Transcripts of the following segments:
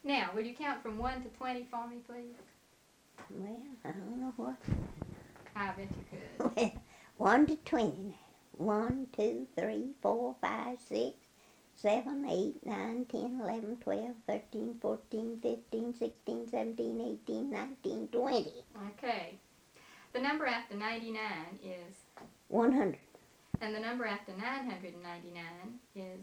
Now, will you count from 1 to 20 for me, please? Well, I don't know what. I bet you could. Well, 1 to 20 now. 1, 2, 3, 4, 5, 6, 7, 8, 9, 10, 11, 12, 13, 14, 15, 16, 17, 18, 19, 20. Okay. The number after 99 is, 100. and the number after 999 is,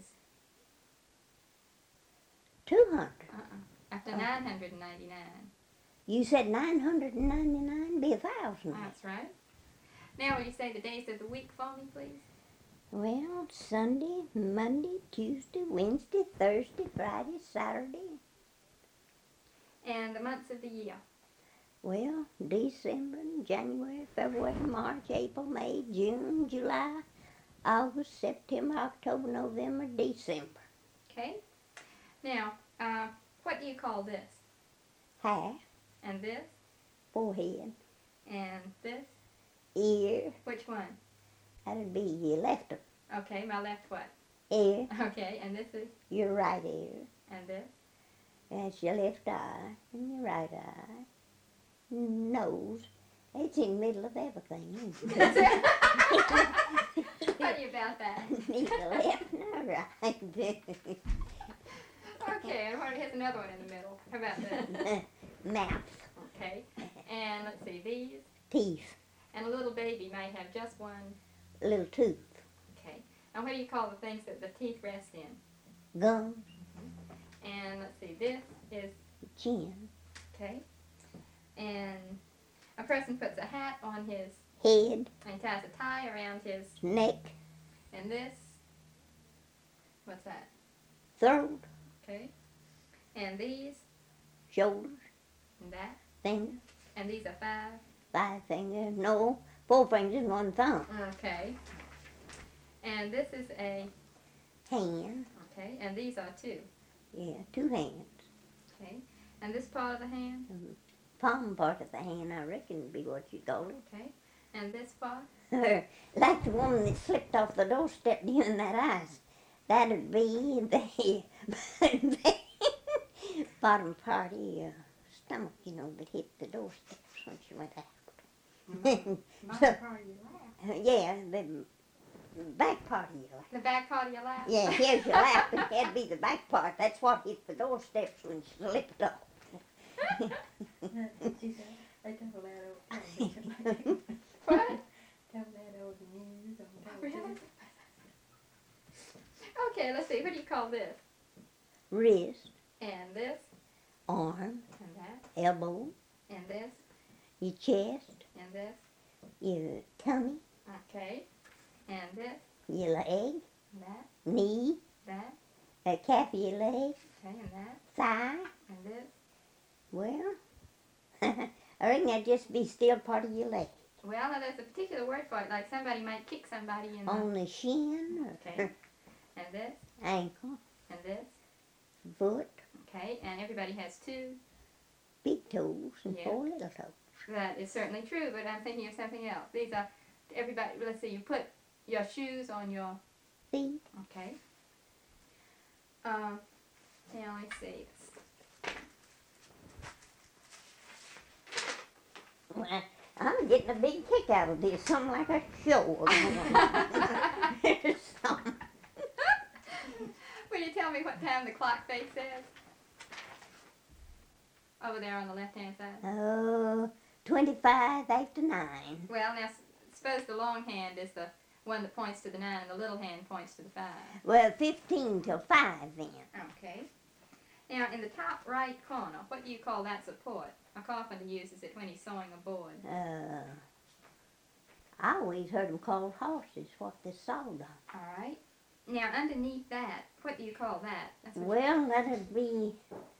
200. after Oh. 999. You said 999 be 1,000. That's right. Now, will you say the days of the week for me, please? Well, Sunday, Monday, Tuesday, Wednesday, Thursday, Friday, Saturday. And the months of the year. Well, December, January, February, March, April, May, June, July, August, September, October, November, December. Okay. Now, what do you call this? Half, And this? forehead, And this? ear. Which one? That'd be your left Okay, my left what? ear, Okay, and this is? your right ear. And this? That's your left eye and your right eye. Nose. It's in the middle of everything, isn't it? Funny about that. Neither left nor right. Okay, and here's another one in the middle. How about this? Mouth. Okay. And let's see, these. Teeth. And a little baby might have just one. Little tooth. Okay. And what do you call the things that the teeth rest in? Gums. And let's see, this is, Chin. okay. And a person puts a hat on his, Head. and ties a tie around his, Neck. and this, what's that? Throat. Okay. And these, Shoulders. and that, Fingers. and these are 5. 5 fingers. No. 4 fingers and 1 thumb. Okay. And this is a, Hand. okay, and these are 2. Yeah, 2 hands. Okay. And this part of the hand, Palm part of the hand, I reckon, would be what you call it. okay. And this part, Like the woman that slipped off the doorstep during that ice. That'd be the bottom part of your stomach, you know, that hit the doorsteps when she went out. bottom part of your lap. Yeah, the back part of your lap. The back part of your lap? Yeah, here's your lap, and that'd be the back part. That's what hit the doorsteps when she slipped off. She said, they told that over. What? Told that over the news on Really? television. Okay, let's see. What do you call this? Wrist, And this, arm, and that, elbow, and this, your chest, and this. your tummy, Okay. And this, your leg, and that, knee, that. calf of your leg, Okay, and that, thigh. and this. Well, I reckon that'd just be still part of your leg. Well, now there's a particular word for it. Like somebody might kick somebody in the. On the shin, Okay. And this, ankle, and this. foot, Okay. And everybody has 2. big toes, and Yeah. 4 little toes. That is certainly true, but I'm thinking of something else. These are, everybody, let's see, you put your shoes on your, Feet. okay. Now let's see. Well, I'm getting a big kick out of this, something like a show. Or something. Will you tell me what time the clock face says? Over there on the left-hand side. 25 after 9. Well, now suppose the long hand is the one that points to the 9 and the little hand points to the 5. Well, 15 till 5 then. Okay. Now, in the top right corner, what do you call that support? A carpenter uses it when he's sawing a board. I always heard them called horses, what they sawed on. All right. Now, underneath that, what do you call that? That's what Well, that'd be